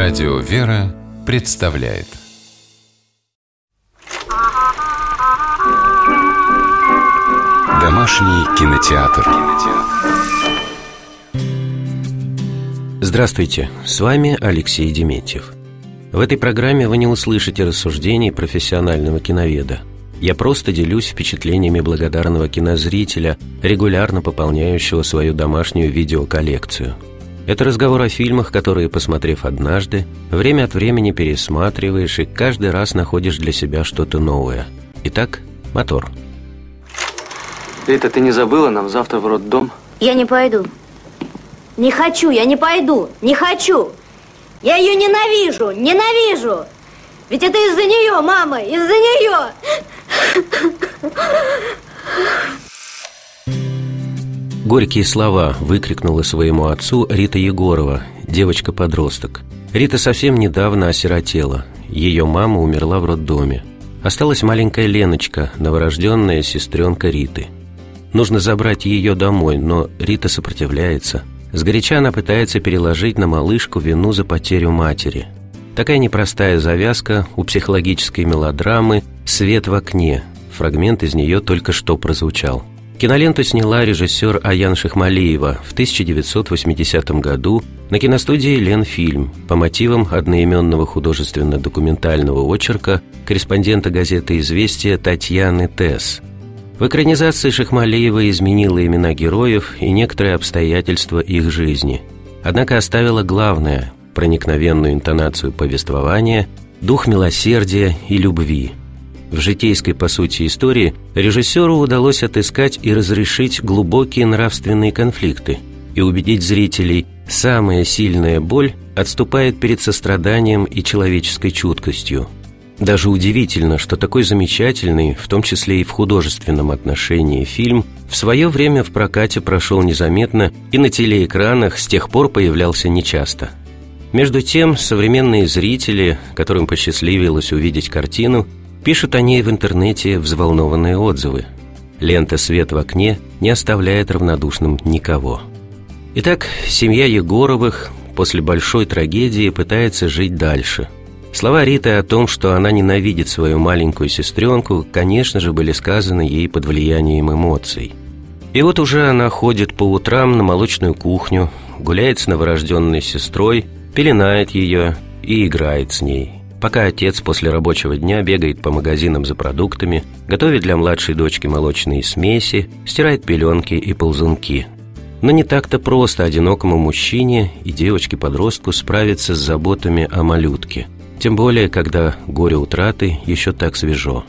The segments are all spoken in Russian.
Радио «Вера» представляет Домашний кинотеатр. Здравствуйте, с вами Алексей Дементьев. В этой программе вы не услышите рассуждений профессионального киноведа. Я просто делюсь впечатлениями благодарного кинозрителя, регулярно пополняющего свою домашнюю видеоколлекцию. Это разговор о фильмах, которые, посмотрев однажды, время от времени пересматриваешь и каждый раз находишь для себя что-то новое. Итак, мотор. Рита, ты не забыла, нам завтра в роддом? Я не пойду. Не хочу, я не пойду. Не хочу. Я ее ненавижу, ненавижу. Ведь это из-за нее, мама, из-за нее. Горькие слова выкрикнула своему отцу Рита Егорова, девочка-подросток. Рита совсем недавно осиротела. Ее мама умерла в роддоме. Осталась маленькая Леночка, новорожденная сестренка Риты. Нужно забрать ее домой, но Рита сопротивляется. Сгоряча она пытается переложить на малышку вину за потерю матери. Такая непростая завязка у психологической мелодрамы «Свет в окне». Фрагмент из нее только что прозвучал. Киноленту сняла режиссер Аян Шихмалиева в 1980 году на киностудии «Ленфильм» по мотивам одноименного художественно-документального очерка корреспондента газеты «Известия» Татьяны Тесс. В экранизации Шихмалиева изменила имена героев и некоторые обстоятельства их жизни. Однако оставила главное – проникновенную интонацию повествования, дух милосердия и любви. В житейской, по сути, истории режиссеру удалось отыскать и разрешить глубокие нравственные конфликты и убедить зрителей, самая сильная боль отступает перед состраданием и человеческой чуткостью. Даже удивительно, что такой замечательный, в том числе и в художественном отношении, фильм в свое время в прокате прошел незаметно и на телеэкранах с тех пор появлялся нечасто. Между тем, современные зрители, которым посчастливилось увидеть картину, пишут о ней в интернете взволнованные отзывы. Лента «Свет в окне» не оставляет равнодушным никого. Итак, семья Егоровых после большой трагедии пытается жить дальше. Слова Риты о том, что она ненавидит свою маленькую сестренку, конечно же, были сказаны ей под влиянием эмоций. И вот уже она ходит по утрам на молочную кухню, гуляет с новорожденной сестрой, пеленает ее и играет с ней, пока отец после рабочего дня бегает по магазинам за продуктами, готовит для младшей дочки молочные смеси, стирает пеленки и ползунки. Но не так-то просто одинокому мужчине и девочке-подростку справиться с заботами о малютке, тем более, когда горе утраты еще так свежо.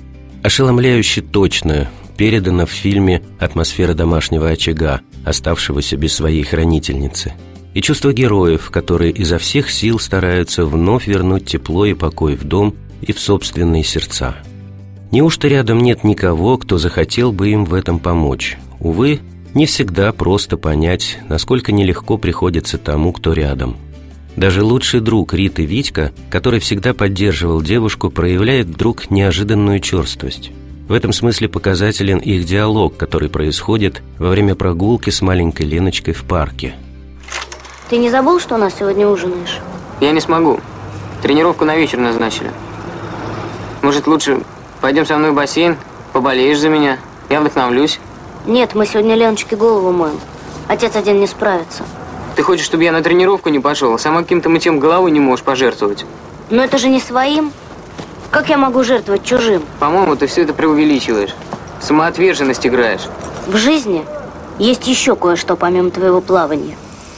Ошеломляюще точно передана в фильме атмосфера домашнего очага, оставшегося без своей хранительницы, и чувства героев, которые изо всех сил стараются вновь вернуть тепло и покой в дом и в собственные сердца. Неужто рядом нет никого, кто захотел бы им в этом помочь? Увы, не всегда просто понять, насколько нелегко приходится тому, кто рядом. Даже лучший друг Риты Витька, который всегда поддерживал девушку, проявляет вдруг неожиданную черствость. В этом смысле показателен их диалог, который происходит во время прогулки с маленькой Леночкой в парке. Ты не забыл, что у нас сегодня ужинаешь? Я не смогу. Тренировку на вечер назначили. Может, лучше пойдем со мной в бассейн? Поболеешь за меня? Я вдохновлюсь. Нет, мы сегодня Леночке голову моем. Отец один не справится. Ты хочешь, чтобы я на тренировку не пошел, а сама каким-то мытьем головы не можешь пожертвовать? Но это же не своим. Как я могу жертвовать чужим? По-моему, ты все это преувеличиваешь. Самоотверженность играешь. В жизни есть еще кое-что помимо твоего плавания.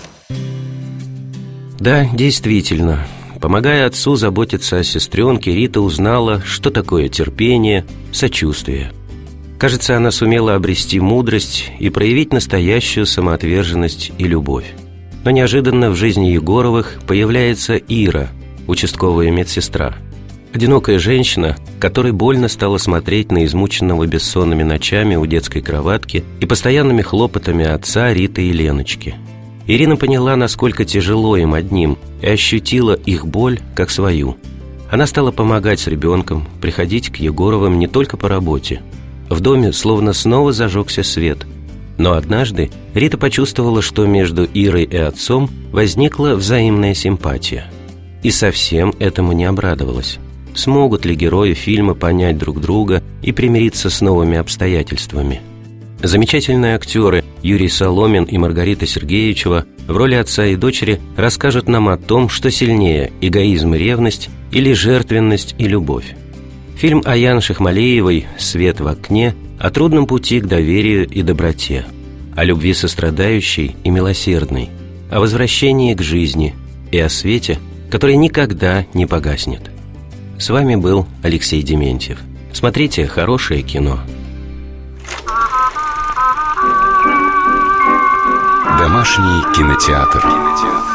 Да, действительно, помогая отцу заботиться о сестренке, Рита узнала, что такое терпение, сочувствие. Кажется, она сумела обрести мудрость и проявить настоящую самоотверженность и любовь. Но неожиданно в жизни Егоровых появляется Ира, участковая медсестра. Одинокая женщина, которой больно стало смотреть на измученного бессонными ночами у детской кроватки и постоянными хлопотами отца, Риты и Леночки. Ирина поняла, насколько тяжело им одним, и ощутила их боль как свою. Она стала помогать с ребенком, приходить к Егоровым не только по работе. В доме словно снова зажегся свет. Но однажды Рита почувствовала, что между Ирой и отцом возникла взаимная симпатия. и совсем этому не обрадовалась. Смогут ли герои фильма понять друг друга и примириться с новыми обстоятельствами? Замечательные актеры Юрий Соломин и Маргарита Сергеевичева в роли отца и дочери расскажут нам о том, что сильнее – эгоизм и ревность или жертвенность и любовь. Фильм Аян Шихмалеевой «Свет в окне» о трудном пути к доверию и доброте, о любви сострадающей и милосердной, о возвращении к жизни и о свете, который никогда не погаснет. С вами был Алексей Дементьев. Смотрите хорошее кино. Домашний кинотеатр.